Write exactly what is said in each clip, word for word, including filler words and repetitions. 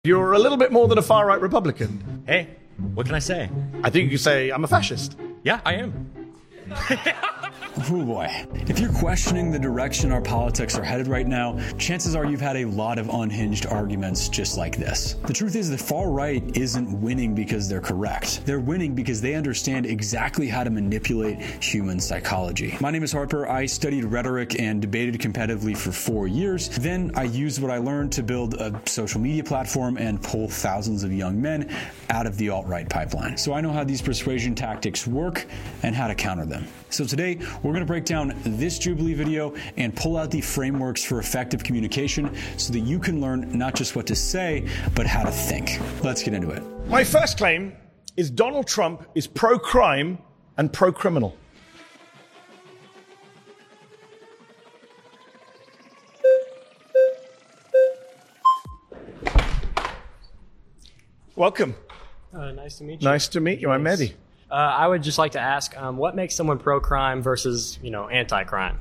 You're a little bit more than a far-right Republican. Hey, what can I say? I think you could say I'm a fascist. Yeah, I am. Oh boy. If you're questioning the direction our politics are headed right now, chances are you've had a lot of unhinged arguments just like this. The truth is the far right isn't winning because they're correct. They're winning because they understand exactly how to manipulate human psychology. My name is Harper. I studied rhetoric and debated competitively for four years. Then I used what I learned to build a social media platform and pull thousands of young men out of the alt-right pipeline. So I know how these persuasion tactics work and how to counter them. So today, we're going to break down this Jubilee video and pull out the frameworks for effective communication so that you can learn not just what to say, but how to think. Let's get into it. My first claim is Donald Trump is pro-crime and pro-criminal. Welcome. Uh, nice to meet you. Nice to meet you. I'm Mehdi. Uh, I would just like to ask, um, what makes someone pro-crime versus, you know, anti-crime?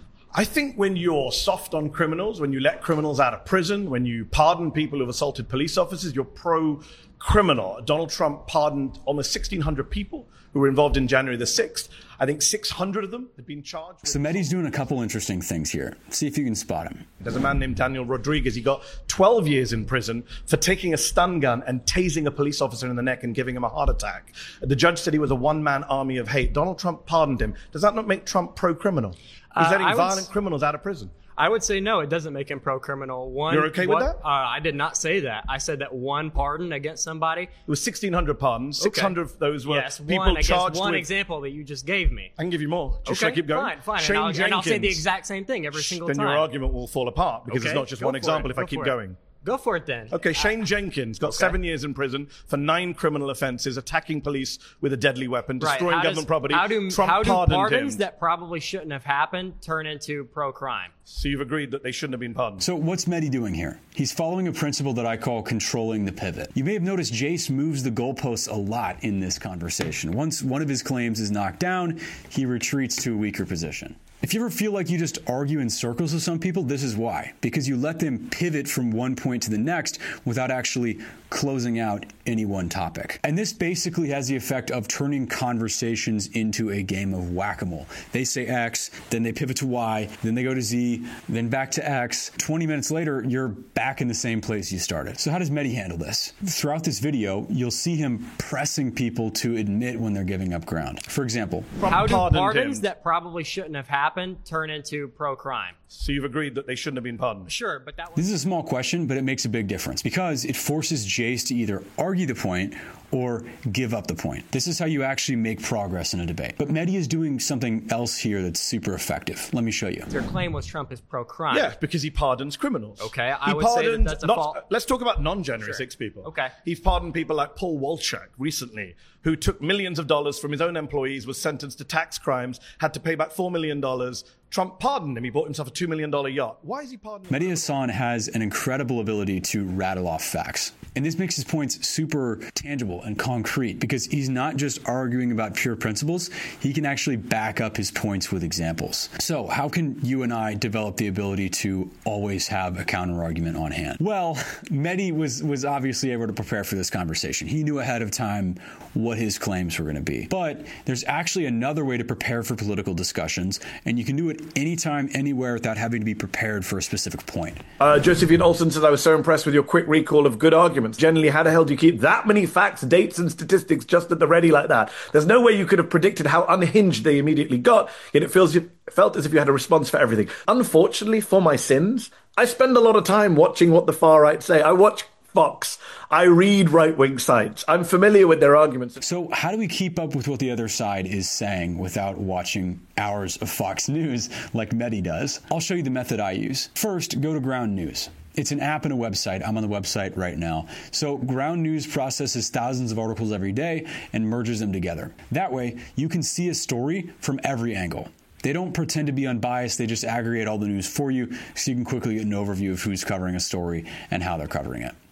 I think when you're soft on criminals, when you let criminals out of prison, when you pardon people who've assaulted police officers, you're pro-criminal. Donald Trump pardoned almost sixteen hundred people who were involved in January the sixth. I think six hundred of them had been charged. So Mehdi's doing a couple interesting things here. See if you can spot him. There's a man named Daniel Rodriguez. He got twelve years in prison for taking a stun gun and tasing a police officer in the neck and giving him a heart attack. The judge said he was a one-man army of hate. Donald Trump pardoned him. Does that not make Trump pro-criminal? He's Uh, letting I would violent s- criminals out of prison. I would say no, it doesn't make him pro-criminal. One, You're okay with what- that? Uh, I did not say that. I said that one pardon against somebody. It was sixteen hundred pardons. Okay. six hundred of those were yes, people one against charged one with... example that you just gave me. I can give you more. Just should I Okay, keep going? fine, fine. Shane And I'll, Jenkins. and I'll say the exact same thing every single then time. your argument will fall apart because Okay, it's not just go one for example it, if I go keep for it. going. Go for it then. Okay, Shane Jenkins got seven years in prison for nine criminal offenses, attacking police with a deadly weapon, Right. destroying How government does- property. How do, Trump how do pardoned pardons him. that probably shouldn't have happened turn into pro-crime? So you've agreed that they shouldn't have been pardoned? So what's Mehdi doing here? He's following a principle that I call controlling the pivot. You may have noticed Jace moves the goalposts a lot in this conversation. Once one of his claims is knocked down, he retreats to a weaker position. If you ever feel like you just argue in circles with some people, this is why. Because you let them pivot from one point to the next without actually closing out any one topic. And this basically has the effect of turning conversations into a game of whack-a-mole. They say X, then they pivot to Y, then they go to Z, then back to X. twenty minutes later, you're back in the same place you started. So how does Mehdi handle this? Throughout this video, you'll see him pressing people to admit when they're giving up ground. For example, How do pardoned pardons him. that probably shouldn't have happened turn into pro-crime? So you've agreed that they shouldn't have been pardoned? Sure, but that was... this is a small question, but it makes a big difference because it forces Jace to either argue the point or give up the point. This is how you actually make progress in a debate. But Mehdi is doing something else here that's super effective. Let me show you. Your claim was Trump is pro-crime. Yeah, because he pardons criminals. Okay, I he would say that pardoned that's a not, fault. Let's talk about non-January Sure. sixth people. Okay. He's pardoned people like Paul Wolchak recently, who took millions of dollars from his own employees, was sentenced to tax crimes, had to pay back four million dollars. Trump pardoned him. He bought himself a two million dollars yacht. Why is he pardoning? Mehdi Hasan has an incredible ability to rattle off facts. And this makes his points super tangible and concrete because he's not just arguing about pure principles, he can actually back up his points with examples. So how can you and I develop the ability to always have a counter argument on hand? Well, Mehdi was, was obviously able to prepare for this conversation. He knew ahead of time what his claims were going to be. But there's actually another way to prepare for political discussions, and you can do it anytime, anywhere without having to be prepared for a specific point. Uh, Josephine Olsen says, I was so impressed with your quick recall of good arguments. Generally, how the hell do you keep that many facts, dates, and statistics just at the ready like that? There's no way you could have predicted how unhinged they immediately got, yet it feels it felt as if you had a response for everything. Unfortunately, for my sins, I spend a lot of time watching what the far right say. I watch Fox. I read right-wing sites. I'm familiar with their arguments. So how do we keep up with what the other side is saying without watching hours of Fox News like Mehdi does? I'll show you the method I use. First, go to Ground News. It's an app and a website. I'm on the website right now. So Ground News processes thousands of articles every day and merges them together. That way, you can see a story from every angle. They don't pretend to be unbiased. They just aggregate all the news for you so you can quickly get an overview of who's covering a story and how they're covering it.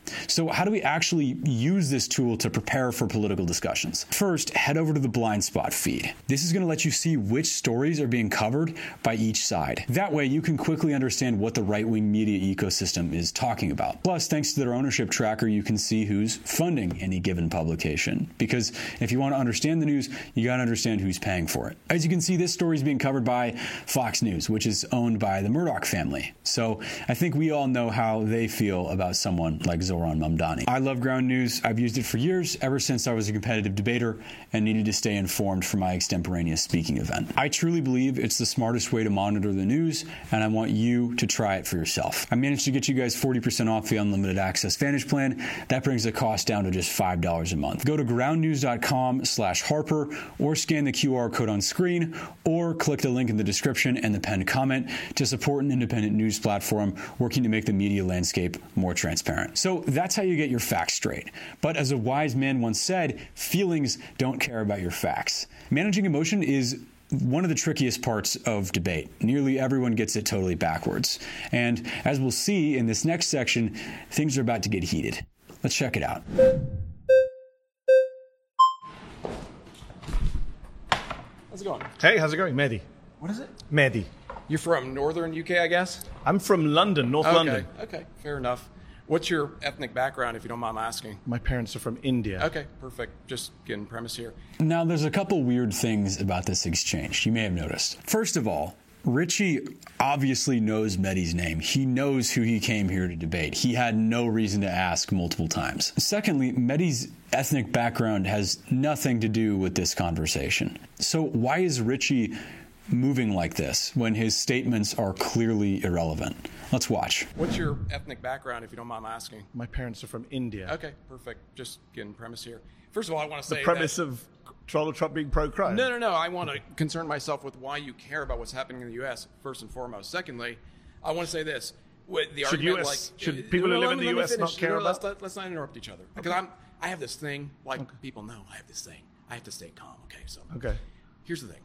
So how do we actually use this tool to prepare for political discussions? First, head over to the Blind Spot feed. This is going to let you see which stories are being covered by each side. That way, you can quickly understand what the right-wing media ecosystem is talking about. Plus, thanks to their ownership tracker, you can see who's funding any given publication. Because if you want to understand the news, you got to understand who's paying for it. As you can see, this story is being covered by Fox News, which is owned by the Murdoch family. So I think we all know how they feel about someone like Zoran Mamdani. I love Ground News. I've used it for years, ever since I was a competitive debater and needed to stay informed for my extemporaneous speaking event. I truly believe it's the smartest way to monitor the news, and I want you to try it for yourself. I managed to get you guys forty percent off the unlimited access Vantage plan. That brings the cost down to just five dollars a month. Go to groundnews.com slash Harper or scan the Q R code on screen or click the link in the description and the pinned comment to support an independent news platform working to make the media landscape more transparent. So that's how you get your facts straight. But as a wise man once said, feelings don't care about your facts. Managing emotion is one of the trickiest parts of debate. Nearly everyone gets it totally backwards. And as we'll see in this next section, things are about to get heated. Let's check it out. How's it going? Hey, how's it going? Mehdi. What is it? Mehdi. You're from northern U K, I guess? I'm from London, North Okay, London. okay, fair enough. What's your ethnic background, if you don't mind my asking? My parents are from India. Okay, perfect. Just getting premise here. Now, there's a couple weird things about this exchange you may have noticed. First of all, Richie obviously knows Mehdi's name. He knows who he came here to debate. He had no reason to ask multiple times. Secondly, Mehdi's ethnic background has nothing to do with this conversation. So why is Richie moving like this when his statements are clearly irrelevant? Let's watch. What's your ethnic background, if you don't mind my asking? My parents are from India. Okay, perfect. Just getting premise here. First of all, I want to say The premise that, of Donald Trump being pro-crime. No, no, no. I want to concern myself with why you care about what's happening in the U S, first and foremost. Secondly, I want to say this. With the Should argument, U S like, should people who no, live let in me- the let U me S finish. not care No, about? Let's, let, let's not interrupt each other. Because I'm, I have this thing, like people know I have this thing. I have to stay calm, okay? So Okay. here's the thing.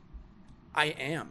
I am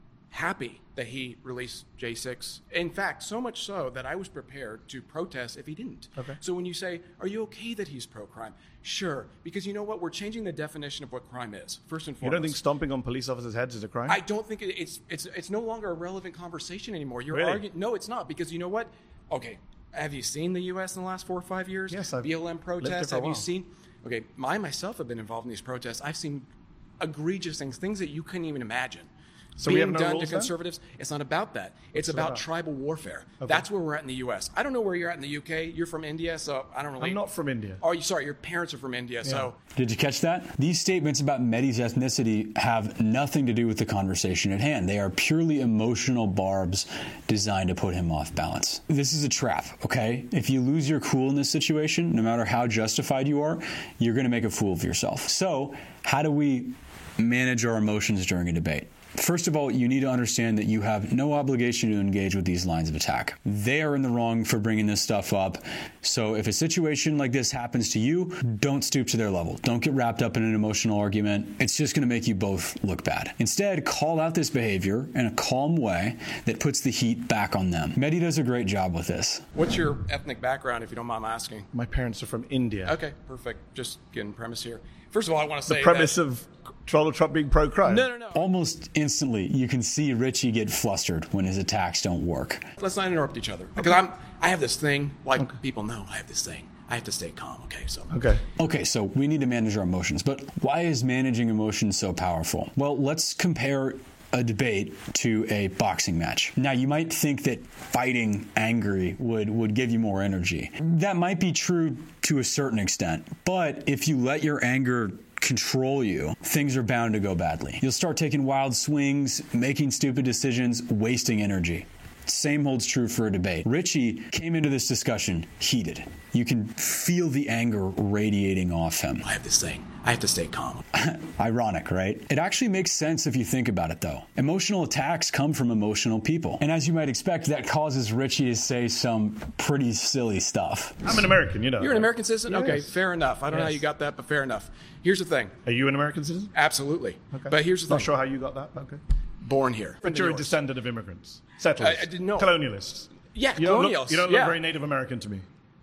happy that he released J six. In fact, so much so that I was prepared to protest if he didn't. Okay. So when you say, are you okay that he's pro-crime? Sure, because you know what? We're changing the definition of what crime is, first and You foremost. don't think stomping on police officers' heads is a crime? I don't think it, it's it's it's no longer a relevant conversation anymore. You're Really? arguing. No, it's not, because you know what? Okay, have you seen the U S in the last four or five years? Yes, I've B L M lived there protests. for a Have you while. seen? Okay, I myself have been involved in these protests. I've seen egregious things, things that you couldn't even imagine. So we being have no done rules to then? conservatives. It's not about that. It's it about, about? tribal warfare. Okay. That's where we're at in the U S. I don't know where you're at in the U K. You're from India, so I don't really. I'm not from India. Oh, you sorry. Your parents are from India, so. Did you catch that? These statements about Mehdi's ethnicity have nothing to do with the conversation at hand. They are purely emotional barbs designed to put him off balance. This is a trap, okay? If you lose your cool in this situation, no matter how justified you are, you're going to make a fool of yourself. So, how do we manage our emotions during a debate? First of all, you need to understand that you have no obligation to engage with these lines of attack. They are in the wrong for bringing this stuff up. So if a situation like this happens to you, don't stoop to their level. Don't get wrapped up in an emotional argument. It's just going to make you both look bad. Instead, call out this behavior in a calm way that puts the heat back on them. Mehdi does a great job with this. What's your ethnic background, if you don't mind my asking? My parents are from India. Okay, perfect. Just getting premise here. First of all, I want to say The premise that, of Donald Trump being pro-crime. No, no, no. Almost instantly, you can see Richie get flustered when his attacks don't work. Let's not interrupt each other. Because I'm, I have this thing, like people know I have this thing. I have to stay calm, okay? So. Okay. Okay, so we need to manage our emotions, but why is managing emotions so powerful? Well, let's compare a debate to a boxing match. Now, you might think that fighting angry would, would give you more energy. That might be true to a certain extent, but if you let your anger control you, things are bound to go badly. You'll start taking wild swings, making stupid decisions, wasting energy. Same holds true for a debate. Richie came into this discussion heated. You can feel the anger radiating off him. I have this thing. I have to stay calm. Ironic, right? It actually makes sense if you think about it, though. Emotional attacks come from emotional people. And as you might expect, that causes Richie to say some pretty silly stuff. I'm an American, you know. You're an American citizen? Yes. Okay, fair enough. I don't know how Yes. you got that, but fair enough. Here's the thing. Are you an American citizen? Absolutely. Okay. But here's the Not thing. sure how you got that. Okay. Born here. But you're a Yours. descendant of immigrants. Settlers. I- I didn't know. Colonialists. Yeah, You don't colonials. look, you don't yeah. look very Native American to me.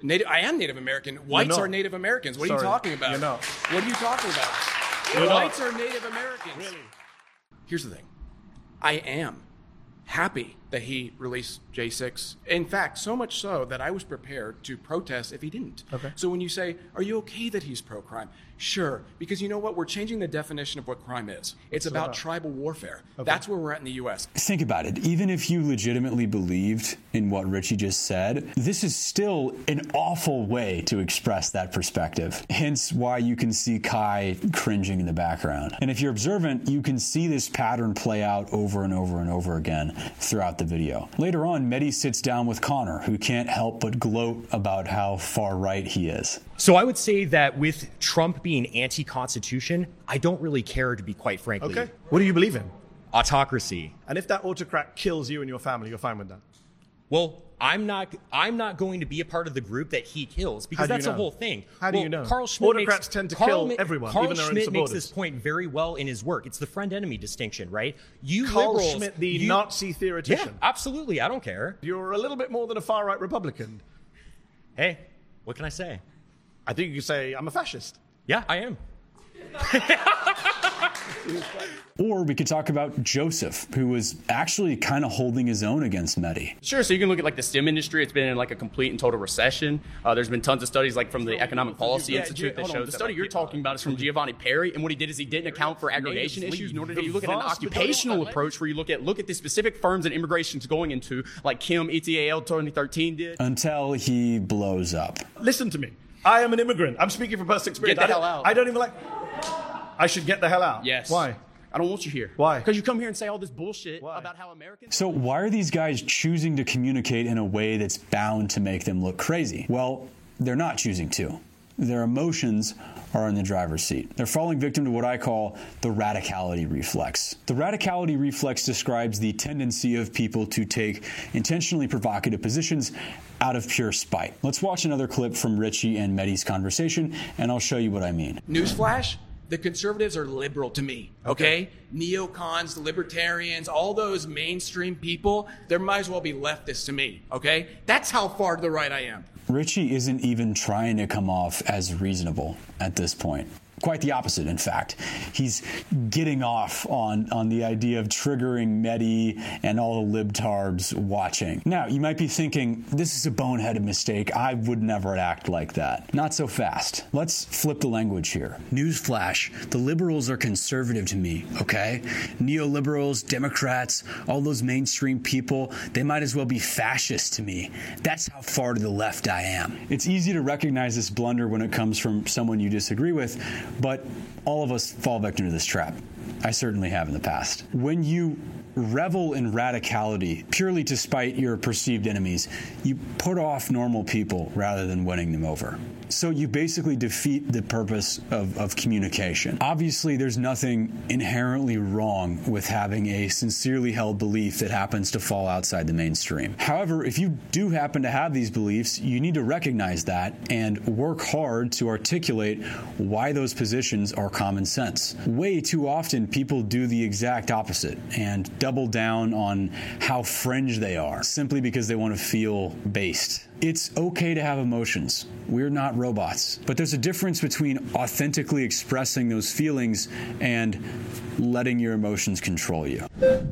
Native, I am Native American. Whites not. are Native Americans. What are Sorry, you talking about? you're not. What are you talking about? You're Whites not. are Native Americans. Really? Here's the thing. I am happy that he released J six. In fact, so much so that I was prepared to protest if he didn't. Okay. So when you say, are you okay that he's pro-crime? Sure, because you know what? We're changing the definition of what crime is. It's about, about? tribal warfare. Okay. That's where we're at in the U S. Think about it. Even if you legitimately believed in what Richie just said, this is still an awful way to express that perspective. Hence why you can see Kai cringing in the background. And if you're observant, you can see this pattern play out over and over and over again throughout the video. Later on, Mehdi sits down with Connor, who can't help but gloat about how far right he is. So I would say that with Trump being anti-constitution, I don't really care, to be quite frankly. Okay. What do you believe in? Autocracy. And if that autocrat kills you and your family, you're fine with that? Well, I'm not. I'm not going to be a part of the group that he kills, because How do you that's the know? whole thing. How do well, you know? Carl Schmitt Autocrats makes, tend to Carl kill Ma- everyone, Carl even their own Schmitt makes supporters. this point very well in his work. It's the friend-enemy distinction, right? You Carl liberals, Schmitt, the you, Nazi theoretician. Yeah, absolutely. I don't care. You're a little bit more than a far-right Republican. Hey, what can I say? I think you could say I'm a fascist. Yeah, I am. Or we could talk about Joseph, who was actually kind of holding his own against Mehdi. Sure, so you can look at like the STEM industry. It's been in like a complete and total recession. Uh, there's been tons of studies like from the Economic Policy Yeah, Institute that hold on. shows The that, study like, you're people- talking about is from Giovanni Perry, and what he did is he didn't account for aggregation Natives issues, leave. nor did The he look at an vast occupational majority- approach where you look at look at the specific firms that immigration's going into, like Kim E T A L twenty thirteen did. Until he blows up. Listen to me. I am an immigrant. I'm speaking from personal experience. Get the I don't- hell out. I don't even like... I should get the hell out. Yes. Why? I don't want you here. Why? Because you come here and say all this bullshit Why? about how Americans. So why are these guys choosing to communicate in a way that's bound to make them look crazy? Well, they're not choosing to. Their emotions are in the driver's seat. They're falling victim to what I call the radicality reflex. The radicality reflex describes the tendency of people to take intentionally provocative positions out of pure spite. Let's watch another clip from Richie and Mehdi's conversation, and I'll show you what I mean. Newsflash, the conservatives are liberal to me, okay? Neocons, the libertarians, all those mainstream people, they might as well be leftists to me, okay? That's how far to the right I am. Richie isn't even trying to come off as reasonable at this point. Quite the opposite, in fact. He's getting off on, on the idea of triggering Mehdi and all the libtards watching. Now, you might be thinking, this is a boneheaded mistake. I would never act like that. Not so fast. Let's flip the language here. Newsflash, the liberals are conservative to me, okay? Neoliberals, Democrats, all those mainstream people, they might as well be fascist to me. That's how far to the left I am. It's easy to recognize this blunder when it comes from someone you disagree with, but all of us fall victim to this trap. I certainly have in the past. When you revel in radicality purely to spite your perceived enemies, you put off normal people rather than winning them over. So you basically defeat the purpose of, of communication. Obviously, there's nothing inherently wrong with having a sincerely held belief that happens to fall outside the mainstream. However, if you do happen to have these beliefs, you need to recognize that and work hard to articulate why those positions are common sense. Way too often, people do the exact opposite and double down on how fringe they are simply because they want to feel based. It's okay to have emotions. We're not robots. But there's a difference between authentically expressing those feelings and letting your emotions control you.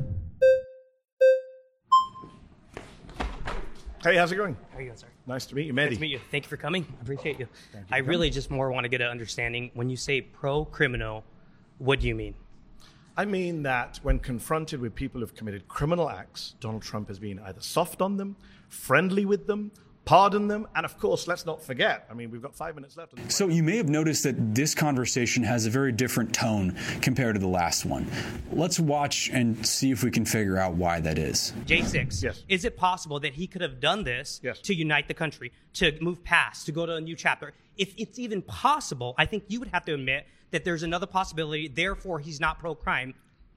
Hey, how's it going? How are you going, sir? Nice to meet you, Mehdi. Nice to meet you. Thank you for coming. I appreciate you. I really just more want to get an understanding. When you say pro-criminal, what do you mean? I mean that when confronted with people who've committed criminal acts, Donald Trump has been either soft on them, friendly with them, pardoned them, and of course, let's not forget, I mean, we've got five minutes left. So you may have noticed that this conversation has a very different tone compared to the last one. Let's watch and see if we can figure out why that is. J six. Yes. Is it possible that he could have done this Yes. to unite the country, to move past, to go to a new chapter? If it's even possible, I think you would have to admit that there's another possibility, therefore he's not pro-crime.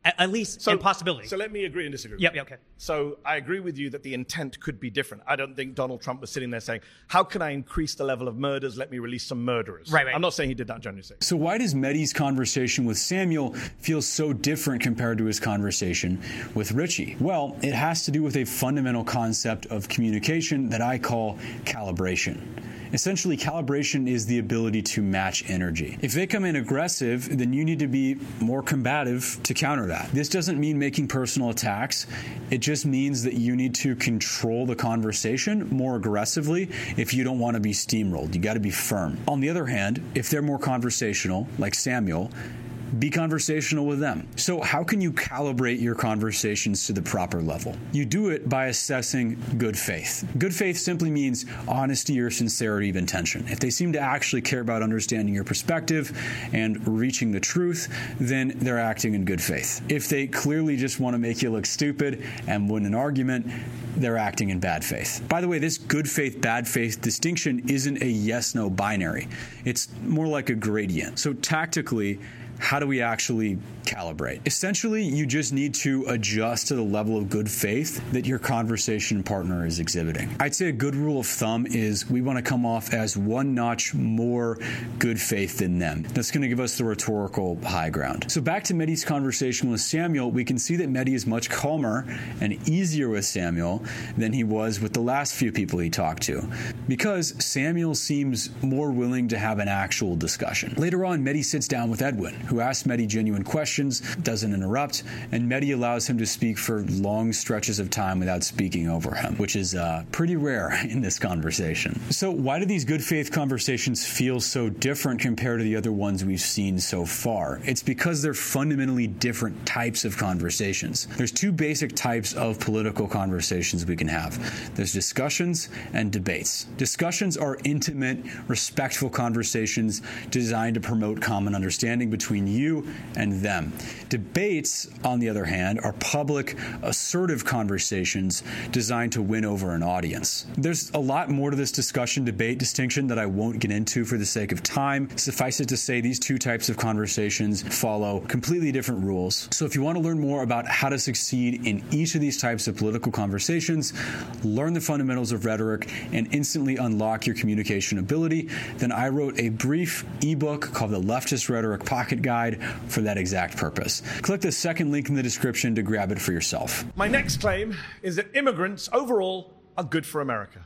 At, at least So, in possibility. So let me agree and disagree. Yep, yep, okay. So I agree with you that the intent could be different. I don't think Donald Trump was sitting there saying, how can I increase the level of murders? Let me release some murderers. Right, right. I'm not saying he did that generally. So why does Mehdi's conversation with Samuel feel so different compared to his conversation with Richie? Well, it has to do with a fundamental concept of communication that I call calibration. Essentially, calibration is the ability to match energy. If they come in aggressive, then you need to be more combative to counter that. This doesn't mean making personal attacks. It just means that you need to control the conversation more aggressively if you don't want to be steamrolled. You got to be firm. On the other hand, if they're more conversational, like Samuel, be conversational with them. So how can you calibrate your conversations to the proper level? You do it by assessing good faith. Good faith simply means honesty or sincerity of intention. If they seem to actually care about understanding your perspective and reaching the truth, then they're acting in good faith. If they clearly just want to make you look stupid and win an argument, they're acting in bad faith. By the way, this good faith, bad faith distinction isn't a yes-no binary. It's more like a gradient. So tactically, how do we actually calibrate? Essentially, you just need to adjust to the level of good faith that your conversation partner is exhibiting. I'd say a good rule of thumb is we want to come off as one notch more good faith than them. That's going to give us the rhetorical high ground. So back to Mehdi's conversation with Samuel, we can see that Mehdi is much calmer and easier with Samuel than he was with the last few people he talked to, because Samuel seems more willing to have an actual discussion. Later on, Mehdi sits down with Edwin, who asks Mehdi genuine questions, doesn't interrupt, and Mehdi allows him to speak for long stretches of time without speaking over him, which is uh, pretty rare in this conversation. So why do these good faith conversations feel so different compared to the other ones we've seen so far? It's because they're fundamentally different types of conversations. There's two basic types of political conversations we can have. There's discussions and debates. Discussions are intimate, respectful conversations designed to promote common understanding between you and them. Debates, on the other hand, are public, assertive conversations designed to win over an audience. There's a lot more to this discussion-debate distinction that I won't get into for the sake of time. Suffice it to say, these two types of conversations follow completely different rules. So if you want to learn more about how to succeed in each of these types of political conversations, learn the fundamentals of rhetoric, and instantly unlock your communication ability, then I wrote a brief ebook called The Leftist Rhetoric Pocket Guide for that exact purpose. Click the second link in the description to grab it for yourself. My next claim is that immigrants overall are good for America.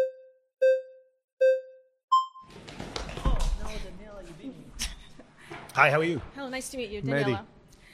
Hi, how are you? Hello, nice to meet you, Mehdi. Daniela.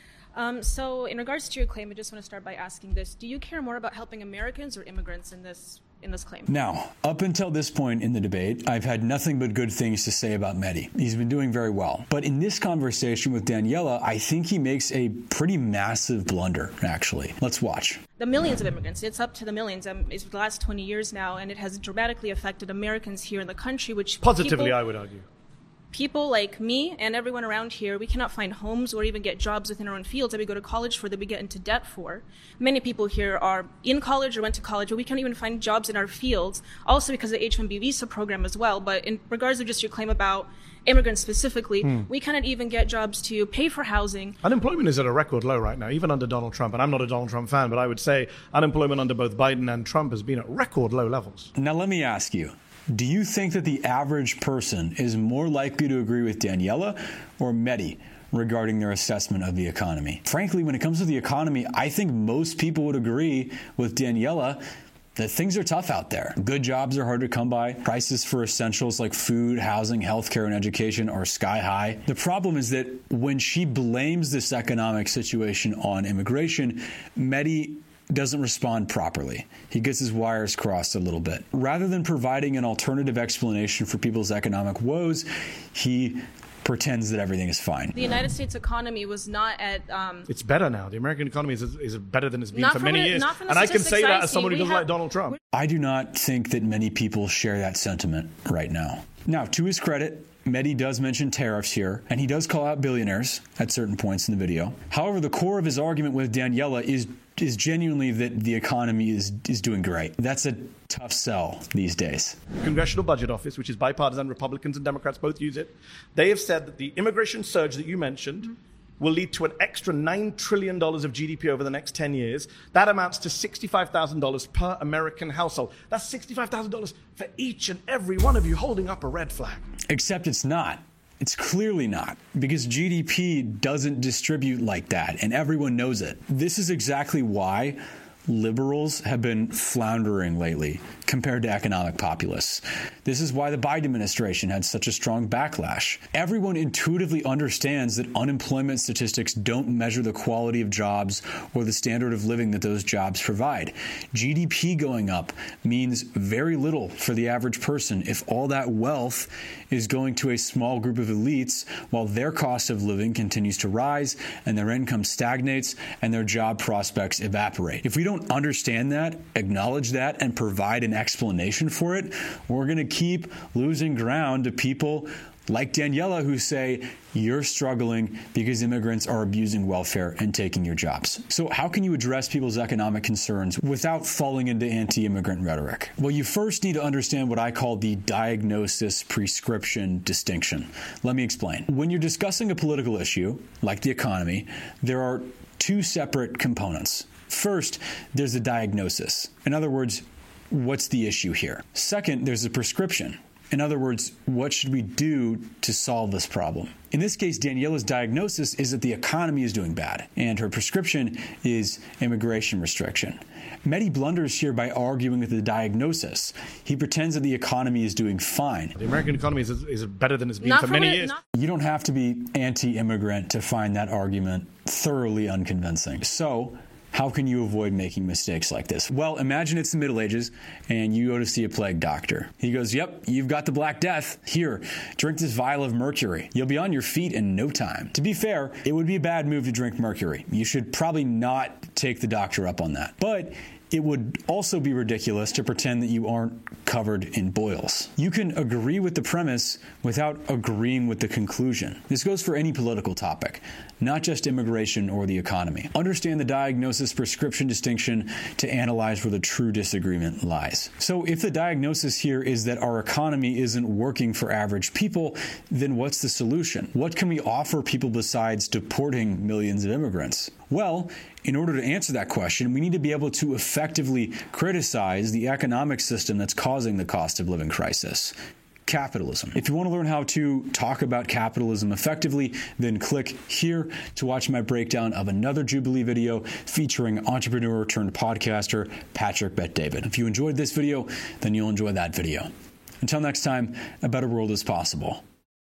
Um, so, in regards to your claim, I just want to start by asking this: do you care more about helping Americans or immigrants in this in this claim? Now, up until this point in the debate, I've had nothing but good things to say about Mehdi. He's been doing very well. But in this conversation with Daniela, I think he makes a pretty massive blunder, actually. Let's watch. The millions of immigrants, it's up to the millions. Um, it's the last twenty years now, and it has dramatically affected Americans here in the country, which Positively, people, I would argue. People like me and everyone around here, we cannot find homes or even get jobs within our own fields that we go to college for, that we get into debt for. Many people here are in college or went to college, but we can't even find jobs in our fields, also because of the H one B visa program as well. But in regards to just your claim about immigrants specifically, hmm. we cannot even get jobs to pay for housing. Unemployment is at a record low right now, even under Donald Trump. And I'm not a Donald Trump fan, but I would say unemployment under both Biden and Trump has been at record low levels. Now, let me ask you. Do you think that the average person is more likely to agree with Daniela or Mehdi regarding their assessment of the economy? Frankly, when it comes to the economy, I think most people would agree with Daniela that things are tough out there. Good jobs are hard to come by. Prices for essentials like food, housing, healthcare, and education are sky high. The problem is that when she blames this economic situation on immigration, Mehdi doesn't respond properly. He gets his wires crossed a little bit. Rather than providing an alternative explanation for people's economic woes, he pretends that everything is fine. The United States economy was not at... Um, it's better now. The American economy is, is better than it's been not for many the, years. Not from the and I can say that I as someone who doesn't have, like Donald Trump. I do not think that many people share that sentiment right now. Now, to his credit, Mehdi does mention tariffs here, and he does call out billionaires at certain points in the video. However, the core of his argument with Daniela is is genuinely that the economy is is doing great. That's a tough sell these days. Congressional Budget Office, which is bipartisan, Republicans and Democrats both use it, they have said that the immigration surge that you mentioned will lead to an extra nine trillion dollars of G D P over the next ten years. That amounts to sixty-five thousand dollars per American household. That's sixty-five thousand dollars for each and every one of you holding up a red flag. Except it's not. It's clearly not, because G D P doesn't distribute like that, and everyone knows it. This is exactly why liberals have been floundering lately compared to economic populists. This is why the Biden administration had such a strong backlash. Everyone intuitively understands that unemployment statistics don't measure the quality of jobs or the standard of living that those jobs provide. G D P going up means very little for the average person if all that wealth is going to a small group of elites while their cost of living continues to rise and their income stagnates and their job prospects evaporate. If we don't understand that, acknowledge that, and provide an explanation for it, we're going to keep losing ground to people like Daniela who say you're struggling because immigrants are abusing welfare and taking your jobs. So how can you address people's economic concerns without falling into anti-immigrant rhetoric? Well, you first need to understand what I call the diagnosis-prescription distinction. Let me explain. When you're discussing a political issue, like the economy, there are two separate components. First, there's a diagnosis. In other words, what's the issue here? Second, there's a prescription. In other words, what should we do to solve this problem? In this case, Daniela's diagnosis is that the economy is doing bad, and her prescription is immigration restriction. Mehdi blunders here by arguing with the diagnosis. He pretends that the economy is doing fine. The American economy is, is better than it's been Not for from many it, years. not- You don't have to be anti-immigrant to find that argument thoroughly unconvincing. So, how can you avoid making mistakes like this? Well, imagine it's the Middle Ages and you go to see a plague doctor. He goes, yep, you've got the Black Death. Here, drink this vial of mercury. You'll be on your feet in no time. To be fair, it would be a bad move to drink mercury. You should probably not take the doctor up on that. But it would also be ridiculous to pretend that you aren't covered in boils. You can agree with the premise without agreeing with the conclusion. This goes for any political topic, not just immigration or the economy. Understand the diagnosis-prescription distinction to analyze where the true disagreement lies. So if the diagnosis here is that our economy isn't working for average people, then what's the solution? What can we offer people besides deporting millions of immigrants? Well, in order to answer that question, we need to be able to effectively criticize the economic system that's causing the cost of living crisis. Capitalism. If you want to learn how to talk about capitalism effectively, then click here to watch my breakdown of another Jubilee video featuring entrepreneur turned podcaster Patrick Bet-David. If you enjoyed this video, then you'll enjoy that video. Until next time, a better world is possible.